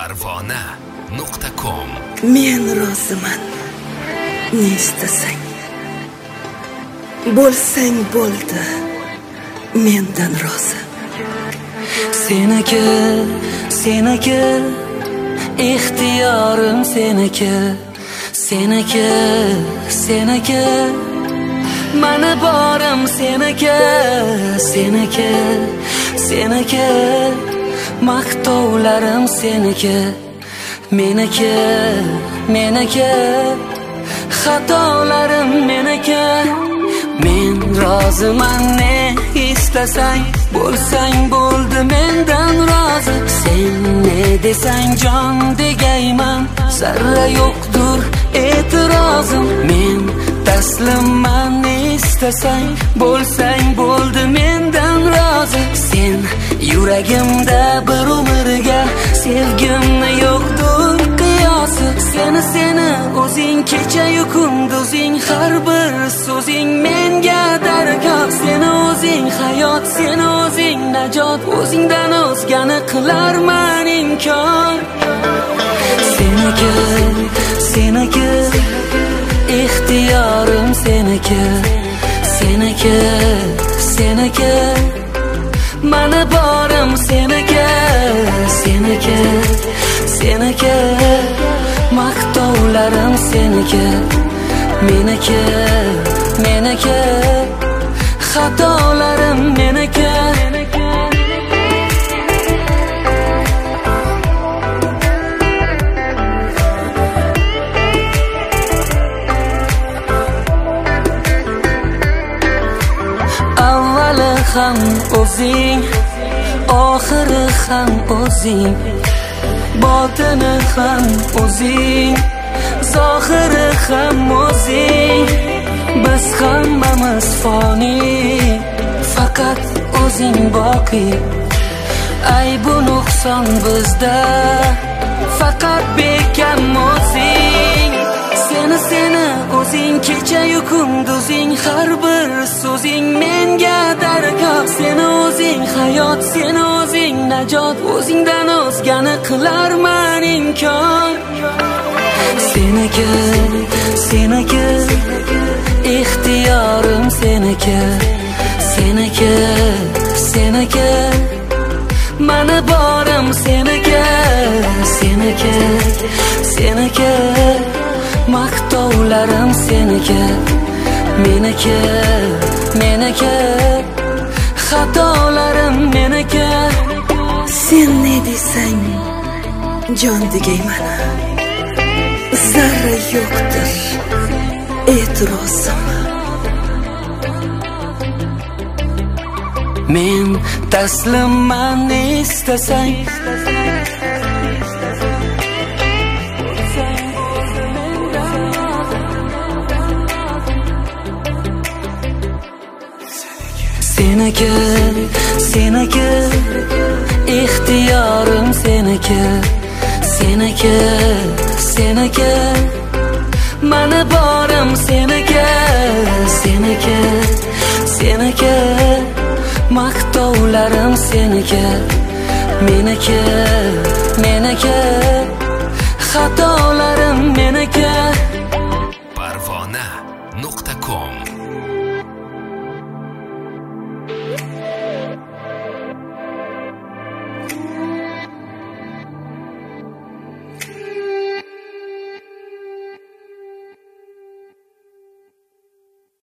Parvona.com. Men roziman. Ne istasang bo'lsang bo'ldi. Mendan rozi. Seniki, seniki, ixtiyorim seniki. Seniki, seniki, mani borim seniki. Seniki, seniki, maqtovlarim seniki. Meniki, meniki, xatolarim meniki. Men roziman, ne istasang bo'lsang bo'ldi, mendan rozi. Sen ne desang jon degayman, zarra yo'qdir e'tirozim. Men taslimman, ne istasang bo'lsang bo'ldi, mendan rozi. Sen yuragimda bir umrga, sevgimni yo'qdir qiyosi. Seni o'zing kecha-yu kunduzing, har bir so'zing menga dargoh. Seni o'zing hayot, seni o'zing najot, o'zingdan o'zgani qilarman inkor. Seniki, seniki, ixtiyorim seniki. Seniki, seniki, mani borim seniki. Seniki, seniki, maqtovlarim seniki. Meniki, meniki, xatolarim meniki. Avvali ham o'zing, oxiri ham o'zing, botini ham o'zing, zohiri ham o'zing. Biz hammamiz foni, faqat o'zing boqiy. Aybu nuqson bizda, faqat bekam o'zing. Seni o'zing kecha-yu kunduzing, har bir so'zing menga dargoh. Seni o'zing hayot, seni o'zing najot, o'zingdan o'zgani qilarman inkor. Seniki, seniki, ixtiyorim seniki. Seniki, seniki, mani borim seniki. Seniki, seniki, maqtovlarim seniki. Meniki, meniki, xatolarim meniki. Sen ne desang jon degayman, zarra yo'qdir e'tirozim. Men taslimman, ne istasang seniki, seniki, ixtiyorim seniki. Seniki, seniki, mani borim seniki. Seniki, seniki, maqtovlarim seniki. Meniki, meniki, xatolarim meniki.